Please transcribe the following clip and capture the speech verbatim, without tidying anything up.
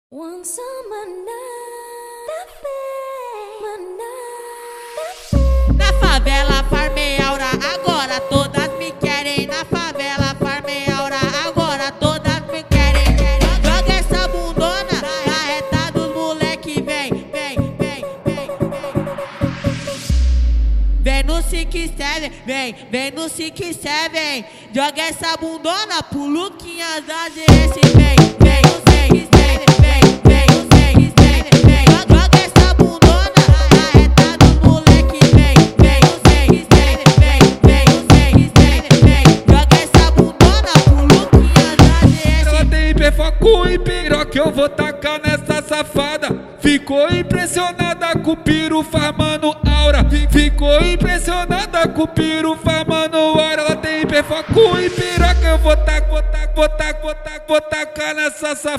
Want some Na favela farmei aura, agora todas me querem. Na favela farmei aura, agora todas me querem. Joga essa bundona na reta dos moleque, vem, vem, vem, vem, vem. Vem no cinco sete, vem, vem no cinco sete, vem. Joga essa bundona pro Luquinhas da G S, vem, vem, vem, vem, vem, vem, vem, vem, vem. Joga essa bundona na reta dos moleque, vem, vem, vem, vem, vem, vem, vem, vem. Joga essa bundona pro Luquinhas da G S. Ela tem perfacu e piroca, eu vou tacar nessa safada. Ficou impressionada com o piru farmando aura. Ficou impressionada com o piru farmando aura. Ela tem perfacu e piroca, eu vou tacar, vou tacar, vou tacar, vou tacar, vou tacar nessa safada.